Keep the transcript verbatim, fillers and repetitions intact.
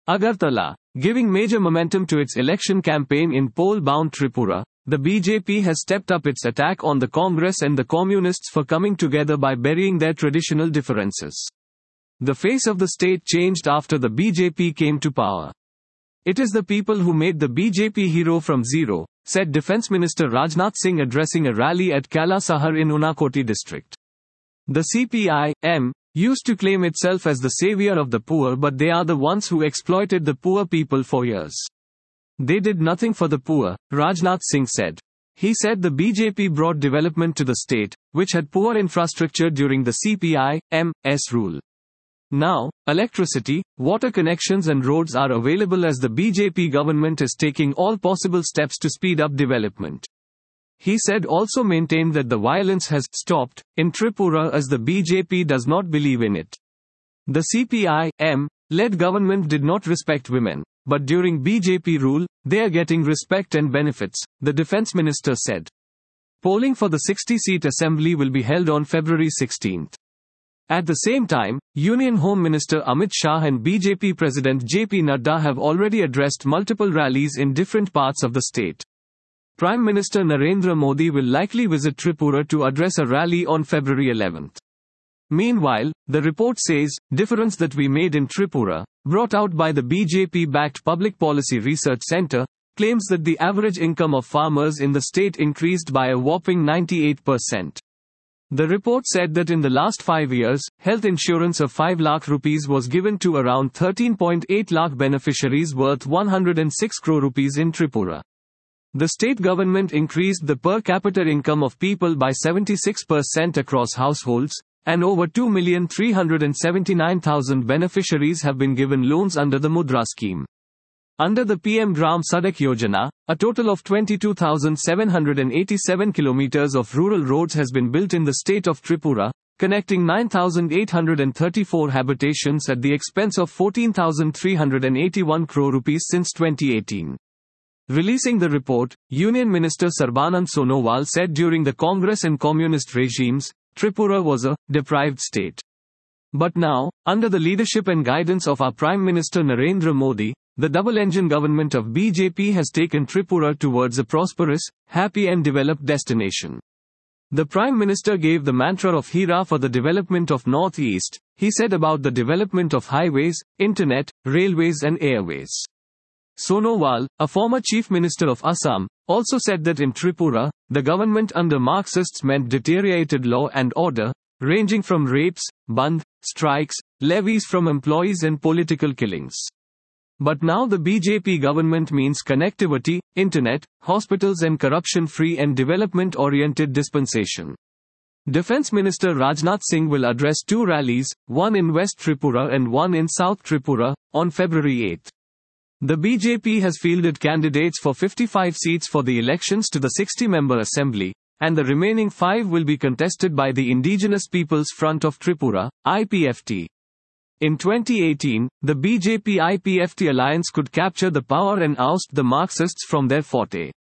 Agartala. Giving major momentum to its election campaign in poll-bound Tripura, the B J P has stepped up its attack on the Congress and the Communists for coming together by burying their traditional differences. The face of the state changed after the B J P came to power. It is the people who made the B J P hero from zero, said Defence Minister Rajnath Singh addressing a rally at Kala Sahar in Unakoti district. The C P I M used to claim itself as the savior of the poor, but they are the ones who exploited the poor people for years. They did nothing for the poor, Rajnath Singh said. He said the B J P brought development to the state, which had poor infrastructure during the C P I M's rule. Now, electricity, water connections and roads are available as the B J P government is taking all possible steps to speed up development. He said also maintained that the violence has stopped in Tripura as the B J P does not believe in it. The C P I M-led government did not respect women, but during B J P rule, they are getting respect and benefits, the defense minister said. Polling for the sixty-seat assembly will be held on February sixteenth. At the same time, Union Home Minister Amit Shah and B J P President J P Nadda have already addressed multiple rallies in different parts of the state. Prime Minister Narendra Modi will likely visit Tripura to address a rally on February eleventh. Meanwhile, the report says, difference that we made in Tripura, brought out by the B J P-backed Public Policy Research Centre, claims that the average income of farmers in the state increased by a whopping ninety-eight percent. The report said that in the last five years, health insurance of five lakh rupees was given to around thirteen point eight lakh beneficiaries worth one hundred six crore rupees in Tripura. The state government increased the per capita income of people by seventy-six percent across households, and over two million three hundred seventy-nine thousand beneficiaries have been given loans under the Mudra scheme. Under the P M Gram Sadak Yojana, a total of twenty-two thousand seven hundred eighty-seven kilometers of rural roads has been built in the state of Tripura, connecting nine thousand eight hundred thirty-four habitations at the expense of fourteen thousand three hundred eighty-one crore rupees since twenty eighteen. Releasing the report, Union Minister Sarbanand Sonowal said during the Congress and Communist regimes, Tripura was a deprived state. But now, under the leadership and guidance of our Prime Minister Narendra Modi, the double-engine government of B J P has taken Tripura towards a prosperous, happy and developed destination. The Prime Minister gave the mantra of Hira for the development of North-East, he said about the development of highways, internet, railways and airways. Sonowal, a former Chief Minister of Assam, also said that in Tripura, the government under Marxists meant deteriorated law and order, ranging from rapes, bandh, strikes, levies from employees and political killings. But now the B J P government means connectivity, internet, hospitals and corruption-free and development-oriented dispensation. Defence Minister Rajnath Singh will address two rallies, one in West Tripura and one in South Tripura, on February eighth. The B J P has fielded candidates for fifty-five seats for the elections to the sixty-member assembly, and the remaining five will be contested by the Indigenous Peoples Front of Tripura, I P F T. In twenty eighteen, the B J P I P F T alliance could capture the power and oust the Marxists from their forte.